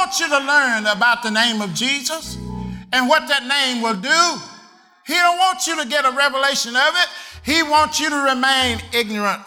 wants you to learn about the name of Jesus and what that name will do. He don't want you to get a revelation of it. He wants you to remain ignorant.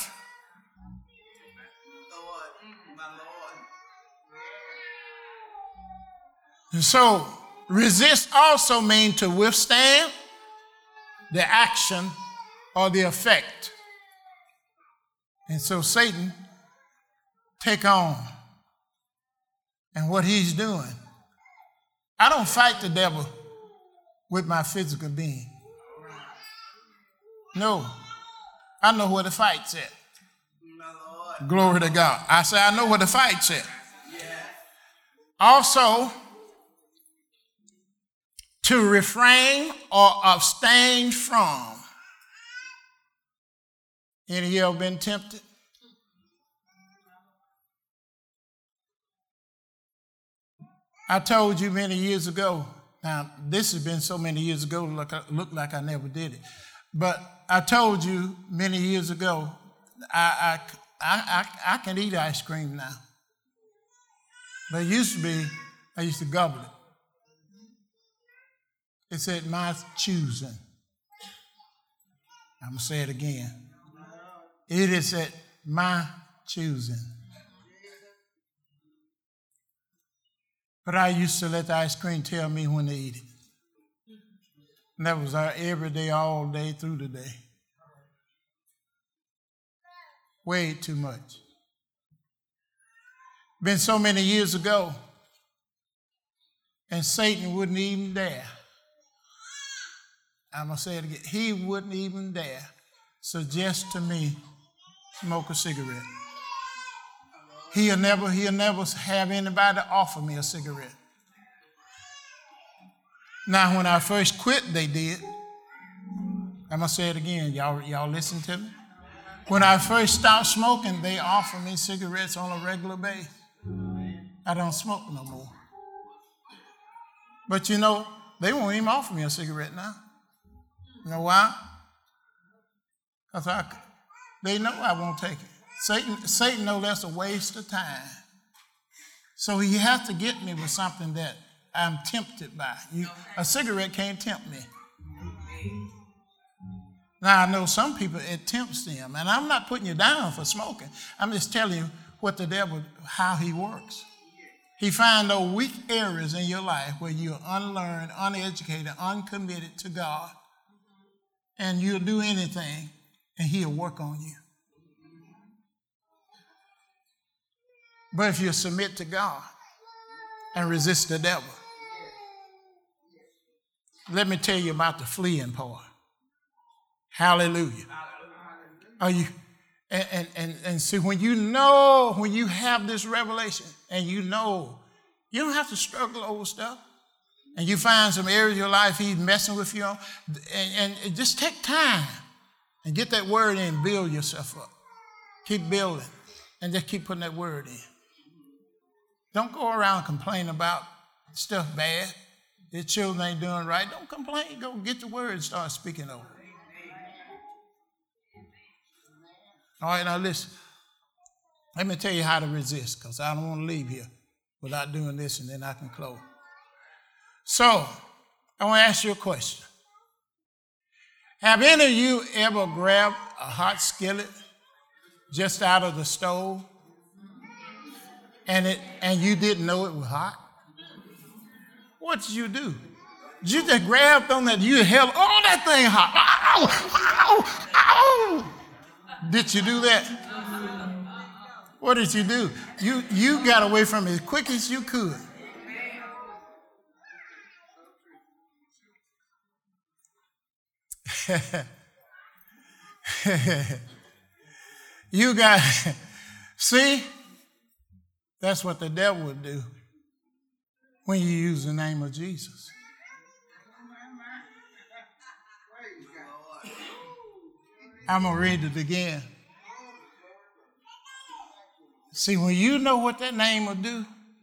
And so, resist also means to withstand the action or the effect. And so Satan take on. And what he's doing. I don't fight the devil with my physical being. No. I know where the fight's at. Glory to God. I say I know where the fight's at. Also, to refrain or abstain from. Any of you ever been tempted? I told you many years ago, now this has been so many years ago, look like I never did it. But I told you many years ago, I can eat ice cream now. But it used to be, I used to gobble it. It's at my choosing. I'm going to say it again. It is at my choosing. But I used to let the ice cream tell me when to eat it. And that was every day, all day, through the day. Way too much. Been so many years ago, and Satan wouldn't even dare. I'm going to say it again. He wouldn't even dare suggest to me smoke a cigarette. He'll never have anybody offer me a cigarette. Now, when I first quit, they did. I'm going to say it again. Y'all listen to me? When I first stopped smoking, they offered me cigarettes on a regular basis. I don't smoke no more. But you know, they won't even offer me a cigarette now. You know why? Because they know I won't take it. Satan knows that's a waste of time. So he has to get me with something that I'm tempted by. A cigarette can't tempt me. Now, I know some people, it tempts them. And I'm not putting you down for smoking. I'm just telling you what the devil, how he works. He finds those weak areas in your life where you're unlearned, uneducated, uncommitted to God. And you'll do anything, and he'll work on you. But if you submit to God and resist the devil, let me tell you about the fleeing part. Hallelujah. Are you? And see, when you have this revelation, and you know, you don't have to struggle over stuff. And you find some areas of your life he's messing with you on, and just take time and get that word in, build yourself up. Keep building, and just keep putting that word in. Don't go around complaining about stuff bad. Your children ain't doing right. Don't complain. Go get the word and start speaking over it. All right, now listen. Let me tell you how to resist, because I don't want to leave here without doing this, and then I can close. So, I want to ask you a question. Have any of you ever grabbed a hot skillet just out of the stove and you didn't know it was hot? What did you do? Did you just grab on that? You held, oh, that thing hot. Ow, ow, ow. Did you do that? What did you do? You got away from it as quick as you could. You got, see, that's what the devil would do when you use the name of Jesus. I'm going to read it again. See, when you know what that name will do,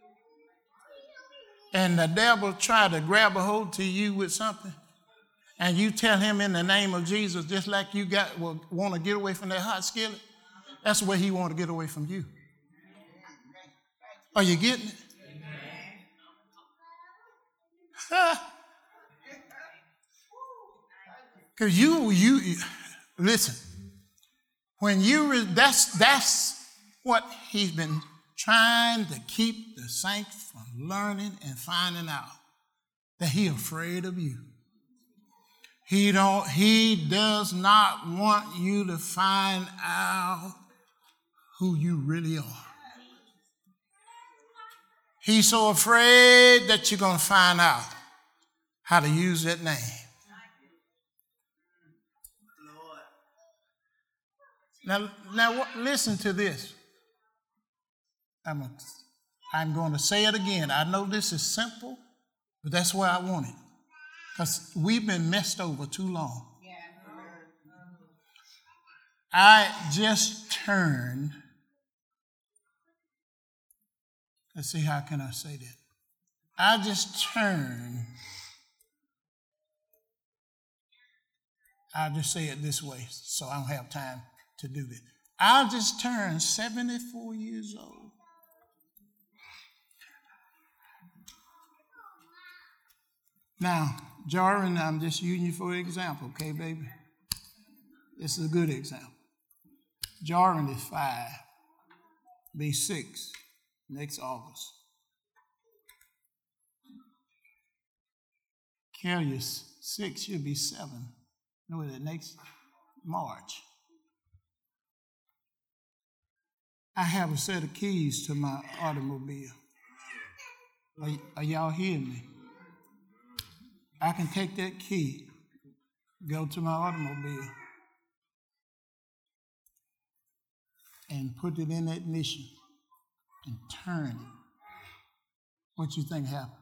and the devil try to grab a hold to you with something, and you tell him in the name of Jesus, just like you want to get away from that hot skillet, that's where he want to get away from you. Are you getting it? Because you listen, when that's what he's been trying to keep the saints from learning and finding out, that he's afraid of you. He does not want you to find out who you really are. He's so afraid that you're going to find out how to use that name. Now listen to this. I'm going to say it again. I know this is simple, but that's where I want it. Because we've been messed over too long. I just turned. Let's see, how can I say that? I just turned. I'll just say it this way so I don't have time to do this. I just turned 74 years old. Now, Jordan, I'm just using you for an example, okay, baby? This is a good example. Jordan is 5, be 6 next August. Kelly is 6, she'll be 7. No, the next March. I have a set of keys to my automobile. Are y'all hearing me? I can take that key, go to my automobile, and put it in the ignition and turn it. What you think happened?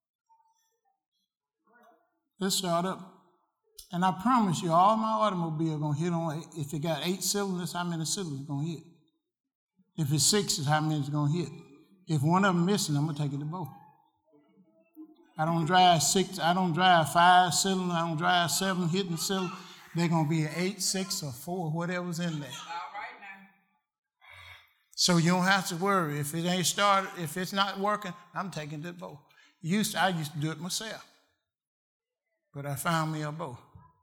Let's start up. And I promise you, all my automobile going to hit on, if it got 8 cylinders, how many cylinders it's going to hit? If it's 6, is how many it's going to hit? If one of them missing, I'm going to take it to both. I don't drive 6, I don't drive 5 cylinder, I don't drive 7 hitting cylinder. They're going to be an 8, 6, or 4, whatever's in there. All right now. So you don't have to worry. If it ain't started, if it's not working, I'm taking it to both. I used to do it myself. But I found me a bow.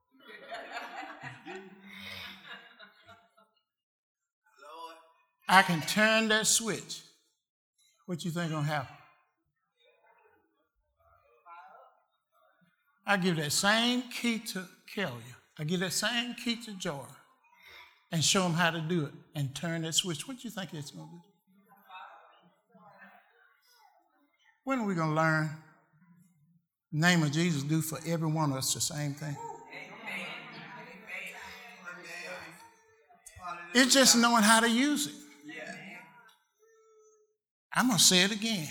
I can turn that switch. What you think gonna happen? I give that same key to Kelly. I give that same key to Jordan and show them how to do it and turn that switch. What do you think it's gonna do? When are we gonna learn the name of Jesus do for every one of us the same thing? It's just knowing how to use it. I'm going to say it again.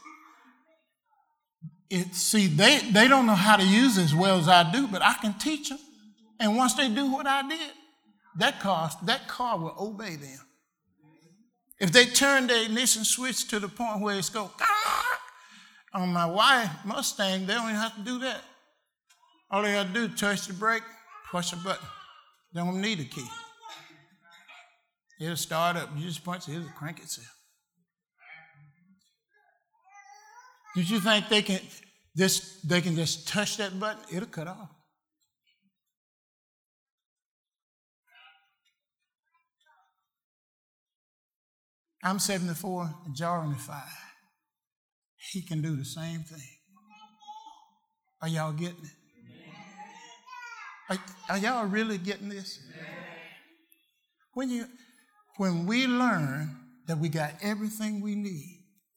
They don't know how to use it as well as I do, but I can teach them. And once they do what I did, that car will obey them. If they turn the ignition switch to the point where it's go, on my wife Mustang, they don't even have to do that. All they got to do is touch the brake, push a button. They don't need a key. It'll start up. You just punch it, it'll crank itself. Did you think they can just touch that button? It'll cut off. I'm 74 and Jordan is 5. He can do the same thing. Are y'all getting it? Are y'all really getting this? When we learn that we got everything we need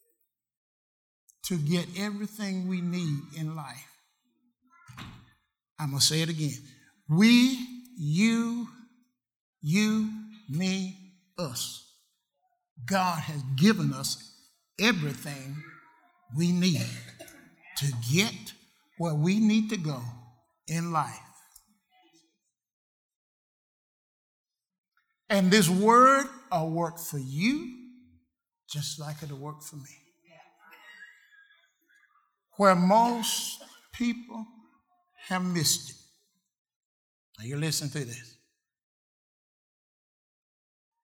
to get everything we need in life, I'm going to say it again. We, you, me, us. God has given us everything we need to get where we need to go in life. And this word will work for you just like it'll work for me. Where most people have missed it. Now you listen to this.